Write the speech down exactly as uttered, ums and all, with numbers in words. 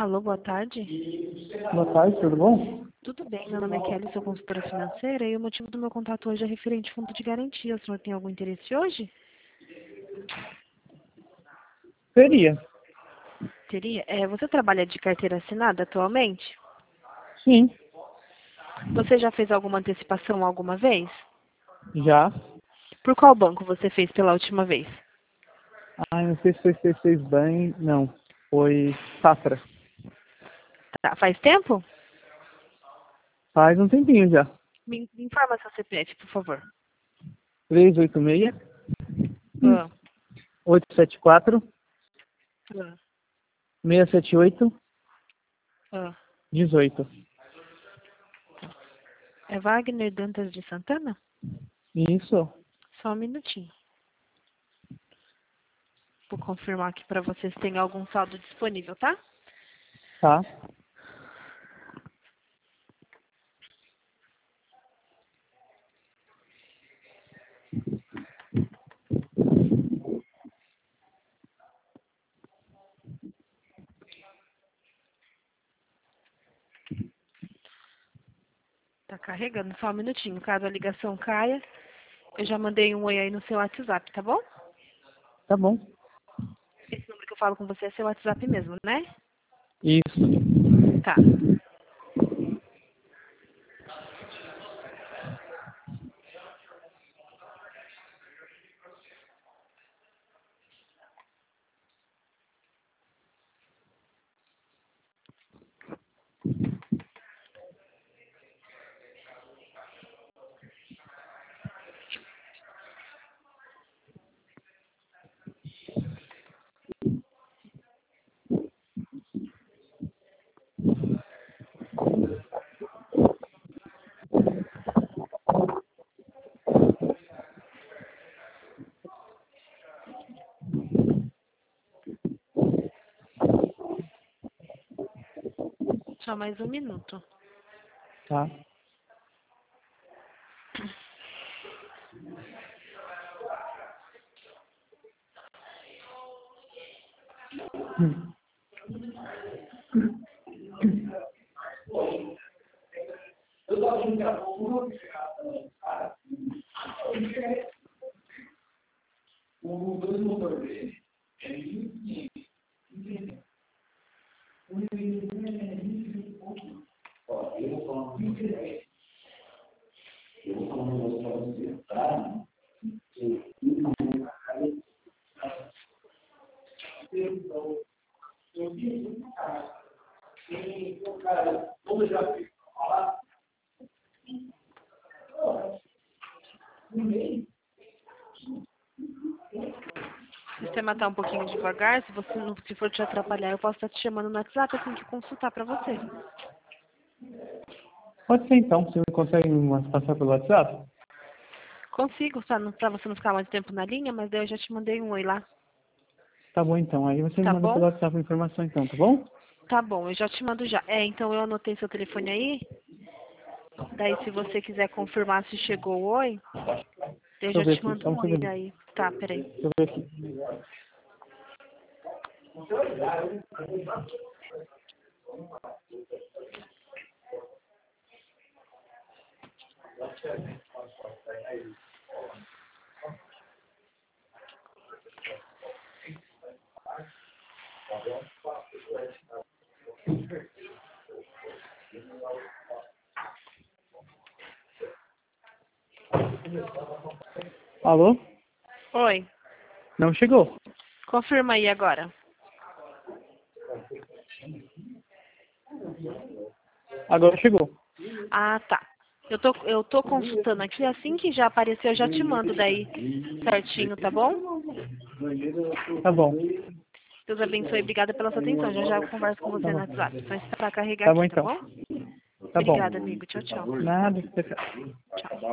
Alô, boa tarde. Boa tarde, tudo bom? Tudo bem, meu nome é Kelly, sou consultora financeira e o motivo do meu contato hoje é referente ao fundo de garantia. O senhor tem algum interesse hoje? Seria. Teria? É, você trabalha de carteira assinada atualmente? Sim, Você já fez alguma antecipação alguma vez? já. Por qual banco você fez pela última vez? Ah, não sei se foi C seis Bank, não. Foi Safra. Tá, faz tempo? Faz um tempinho já. Me, me informa seu C P F, por favor. três oito seis, Ah, oito sete quatro, ah, seis sete oito, ah. um oito. É Wagner Dantas de Santana? Isso. Só um minutinho. Vou confirmar aqui para vocês se tem algum saldo disponível, tá? Tá. Tá carregando, só um minutinho. Caso a ligação caia, eu já mandei um oi aí no seu WhatsApp, tá bom? Tá bom. Esse número que eu falo com você é seu WhatsApp mesmo, né? Isso. Tá. Só mais um minuto. Tá. O sistema tá um pouquinho devagar. Se você não, se for te atrapalhar, eu posso estar te chamando no WhatsApp assim que consultar pra você. Pode ser então. Você consegue me passar pelo WhatsApp? Consigo, tá? Não- Pra você não ficar mais tempo na linha, mas daí eu já te mandei um oi lá. Tá bom então. Aí você me Tá manda pelo bom? WhatsApp a informação então, tá bom? Tá bom, eu já te mando já. É, então eu anotei seu telefone aí. Daí se você quiser confirmar se chegou o oi, eu Deixa eu já ver te aqui. mando Só um um oi segundo. aí. Tá, peraí. Deixa eu ver aqui. Alô? Oi, Não chegou? confirma aí agora. Agora chegou. Ah, tá. Eu tô, eu tô consultando aqui, assim que já apareceu, eu já te mando daí certinho, tá bom? Tá bom. Deus abençoe, obrigada pela sua atenção. Já já eu converso com Tá você no bom. WhatsApp. Só esperar carregar Tá bom aqui, tá então. bom? Tá bom. Obrigada, amigo. Tchau, tchau. Nada. Tchau.